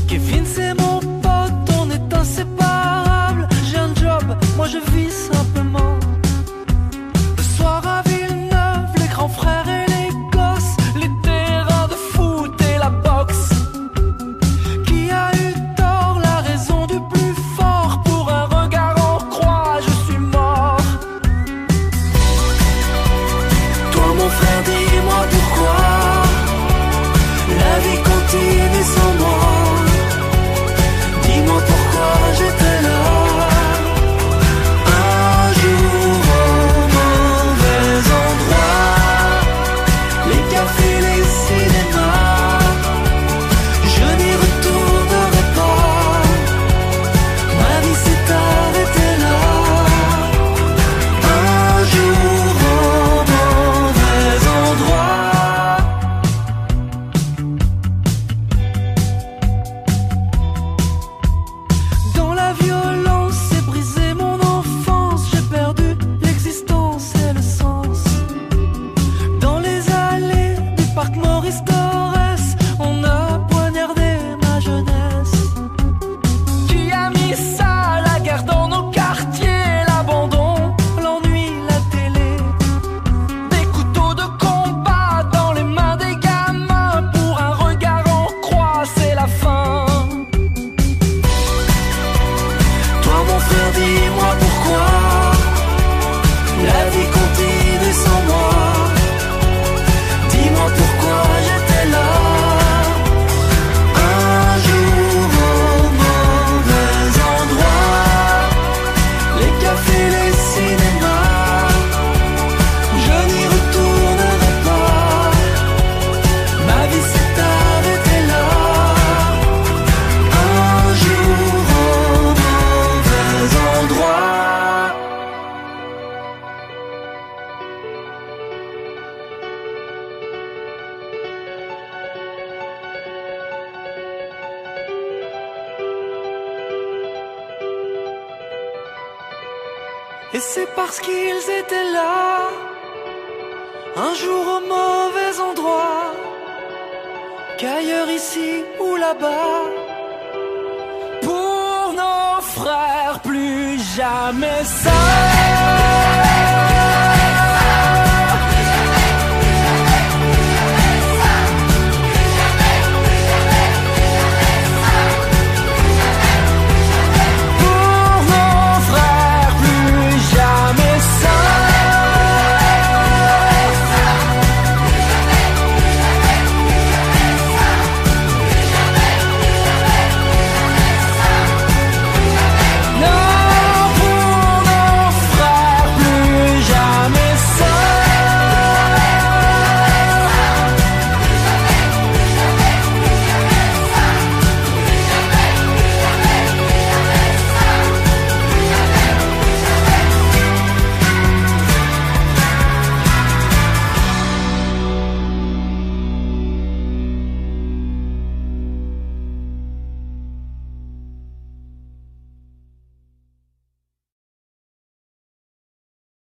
Kevin c'est mon pote, on est inséparables. J'ai un job, moi je vis simplement. Le soir à Villeneuve, les grands frères et les gosses, les terrains de foot et la boxe. Qui a eu tort, la raison du plus fort? Pour un regard en croix, je suis mort. Toi mon frère, dis-moi pourquoi la vie continue sans moi. Dis-moi pourquoi j'étais là. Un jour au mauvais endroit, les cafés, les cinémas, je n'y retournerai pas. Ma vie s'est arrêtée là. Un jour au mauvais endroit. Dans la violence, c'est brisé mon enfance. J'ai perdu l'existence et le sens. Dans les allées du parc Maurice Torres, on a poignardé ma jeunesse. Qui a mis ça, la guerre dans nos quartiers? L'abandon, l'ennui, la télé. Des couteaux de combat dans les mains des gamins. Pour un regard en croix, c'est la fin. Toi mon frère, dis-moi pourquoi la vie continue sans moi. Dis-moi pourquoi j'étais là. Un jour au mauvais endroit, les cafés, les cinémas, je n'y retournerai pas. Ma vie s'est arrêtée là. Un jour au mauvais endroit. Et c'est parce qu'ils étaient là, un jour au mauvais endroit, qu'ailleurs ici ou là-bas, pour nos frères plus jamais seuls.